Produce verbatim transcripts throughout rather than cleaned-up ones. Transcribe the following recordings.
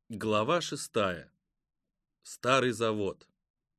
Глава шестая. Старый завод.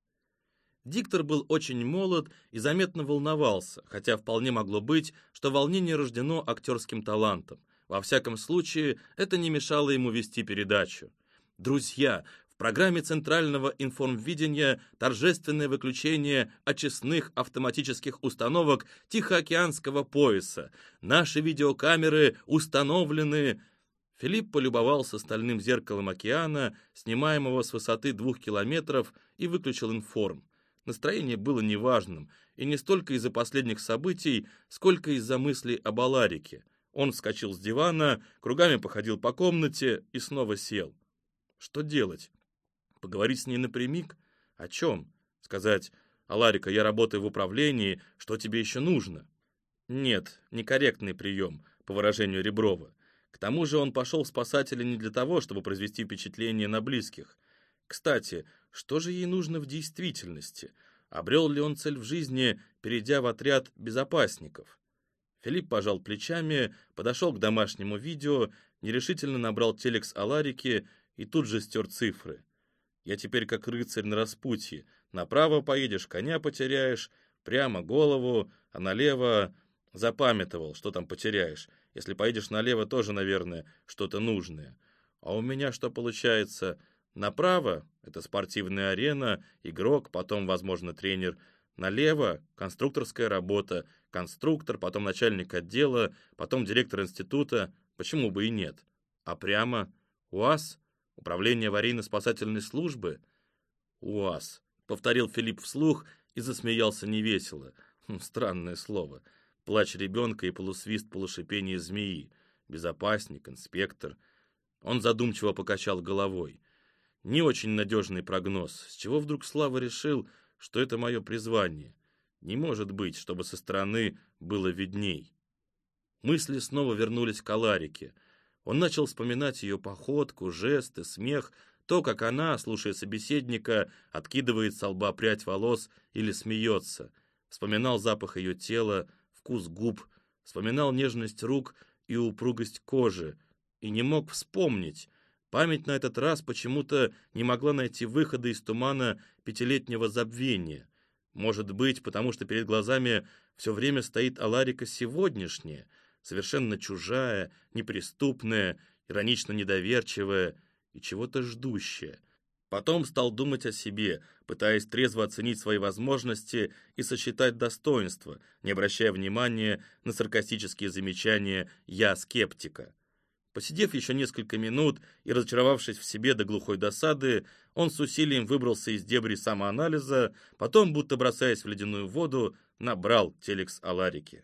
Диктор был очень молод и заметно волновался, хотя вполне могло быть, что волнение рождено актерским талантом. Во всяком случае, это не мешало ему вести передачу. Друзья, в программе Центрального информвидения торжественное выключение очистных автоматических установок Тихоокеанского пояса. Наши видеокамеры установлены... Филипп полюбовался стальным зеркалом океана, снимаемого с высоты двух километров, и выключил информ. Настроение было неважным, и не столько из-за последних событий, сколько из-за мыслей об Аларике. Он вскочил с дивана, кругами походил по комнате и снова сел. Что делать? Поговорить с ней напрямик? О чем? Сказать: «Аларика, я работаю в управлении, что тебе еще нужно?» Нет, некорректный прием, по выражению Реброва. К тому же он пошел в спасатели не для того, чтобы произвести впечатление на близких. Кстати, что же ей нужно в действительности? Обрел ли он цель в жизни, перейдя в отряд безопасников? Филипп пожал плечами, подошел к домашнему видео, нерешительно набрал телекс Аларики и тут же стер цифры. «Я теперь как рыцарь на распутье. Направо поедешь, коня потеряешь, прямо голову, а налево...» Запамятовал, что там потеряешь. Если поедешь налево, тоже, наверное, что-то нужное. А у меня что получается? Направо — это спортивная арена, игрок, потом, возможно, тренер. Налево — конструкторская работа, конструктор, потом начальник отдела, потом директор института. Почему бы и нет? А прямо — УАЗ, управление аварийно-спасательной службы. УАЗ, повторил Филипп вслух и засмеялся невесело. Хм, странное слово. Плач ребенка и полусвист полушипение змеи. Безопасник, инспектор. Он задумчиво покачал головой. Не очень надежный прогноз. С чего вдруг Слава решил, что это мое призвание? Не может быть, чтобы со стороны было видней. Мысли снова вернулись к Аларике. Он начал вспоминать ее походку, жесты, смех, то, как она, слушая собеседника, откидывает со лба прядь волос или смеется. Вспоминал запах ее тела, вкус губ, вспоминал нежность рук и упругость кожи, и не мог вспомнить. Память на этот раз почему-то не могла найти выхода из тумана пятилетнего забвения. Может быть, потому что перед глазами все время стоит Аларика сегодняшняя, совершенно чужая, неприступная, иронично недоверчивая и чего-то ждущая. Потом стал думать о себе, пытаясь трезво оценить свои возможности и сосчитать достоинства, не обращая внимания на саркастические замечания «я скептика». Посидев еще несколько минут и разочаровавшись в себе до глухой досады, он с усилием выбрался из дебрей самоанализа, потом, будто бросаясь в ледяную воду, набрал телекс Аларики.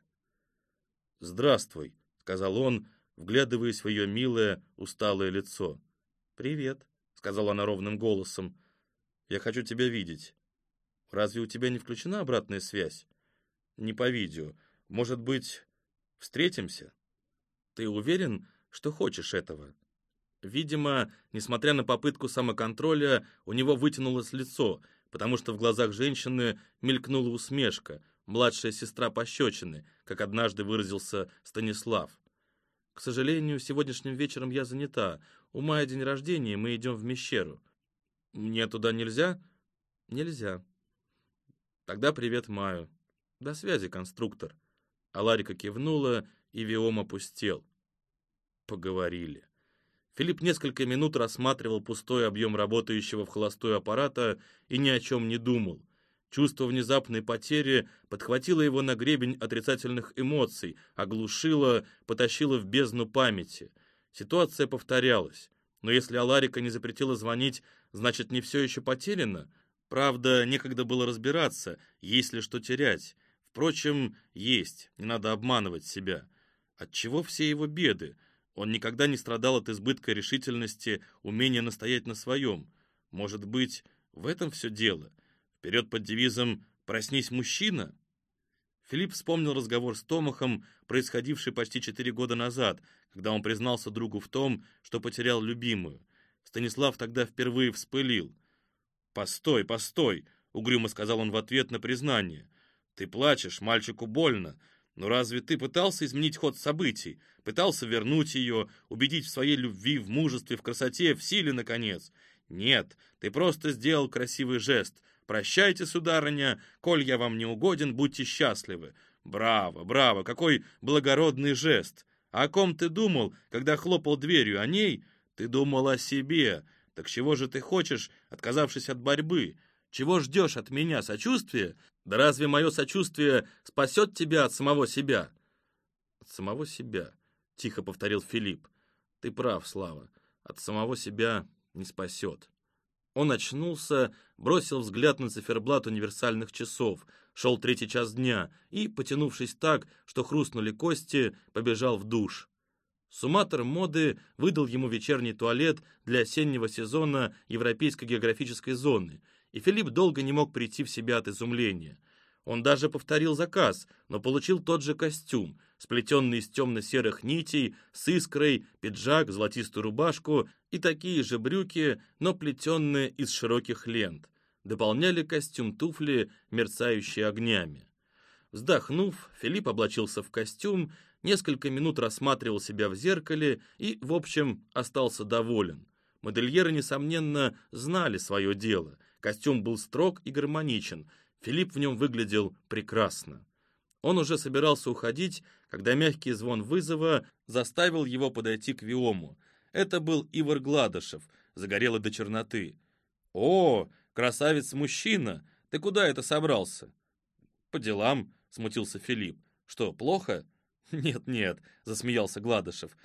«Здравствуй», — сказал он, вглядываясь в ее милое, усталое лицо. «Привет», — сказала она ровным голосом. «Я хочу тебя видеть. Разве у тебя не включена обратная связь?» «Не по видео. Может быть, встретимся?» «Ты уверен, что хочешь этого?» Видимо, несмотря на попытку самоконтроля, у него вытянулось лицо, потому что в глазах женщины мелькнула усмешка, младшая сестра пощечины, как однажды выразился Станислав. «К сожалению, сегодняшним вечером я занята. У Майи день рождения, мы идем в Мещеру». «Мне туда нельзя?» «Нельзя». «Тогда привет Маю». «До связи, конструктор». Аларика кивнула, и Виом опустел. Поговорили. Филипп несколько минут рассматривал пустой объем работающего в холостую аппарата и ни о чем не думал. Чувство внезапной потери подхватило его на гребень отрицательных эмоций, оглушило, потащило в бездну памяти. Ситуация повторялась. Но если Аларика не запретила звонить, значит, не все еще потеряно? Правда, некогда было разбираться, есть ли что терять. Впрочем, есть, не надо обманывать себя. Отчего все его беды? Он никогда не страдал от избытка решительности, умения настоять на своем. Может быть, в этом все дело? Вперед под девизом «Проснись, мужчина»? Филипп вспомнил разговор с Томахом, происходивший почти четыре года назад, когда он признался другу в том, что потерял любимую. Станислав тогда впервые вспылил. «Постой, постой», — угрюмо сказал он в ответ на признание. «Ты плачешь, мальчику больно. Но разве ты пытался изменить ход событий? Пытался вернуть ее, убедить в своей любви, в мужестве, в красоте, в силе, наконец? Нет, ты просто сделал красивый жест. Прощайте, сударыня, коль я вам не угоден, будьте счастливы. Браво, браво, какой благородный жест. А о ком ты думал, когда хлопал дверью? О ней? Ты думал о себе. Так чего же ты хочешь, отказавшись от борьбы? Чего ждешь от меня? Сочувствия? Да разве мое сочувствие спасет тебя от самого себя? От самого себя, тихо повторил Филипп. Ты прав, Слава, от самого себя не спасет. Он очнулся, бросил взгляд на циферблат универсальных часов. Шел третий час дня и, потянувшись так, что хрустнули кости, побежал в душ. Сумматор моды выдал ему вечерний туалет для осеннего сезона Европейской географической зоны, и Филипп долго не мог прийти в себя от изумления. Он даже повторил заказ, но получил тот же костюм, сплетенный из темно-серых нитей, с искрой, пиджак, золотистую рубашку и такие же брюки, но плетенные из широких лент. Дополняли костюм туфли, мерцающие огнями. Вздохнув, Филипп облачился в костюм, несколько минут рассматривал себя в зеркале и, в общем, остался доволен. Модельеры, несомненно, знали свое дело. Костюм был строг и гармоничен. Филипп в нем выглядел прекрасно. Он уже собирался уходить, когда мягкий звон вызова заставил его подойти к Виому. Это был Ивар Гладышев, загорелый до черноты. «О, красавец-мужчина! Ты куда это собрался?» «По делам», — смутился Филипп. «Что, плохо?» «Нет-нет», — засмеялся Гладышев.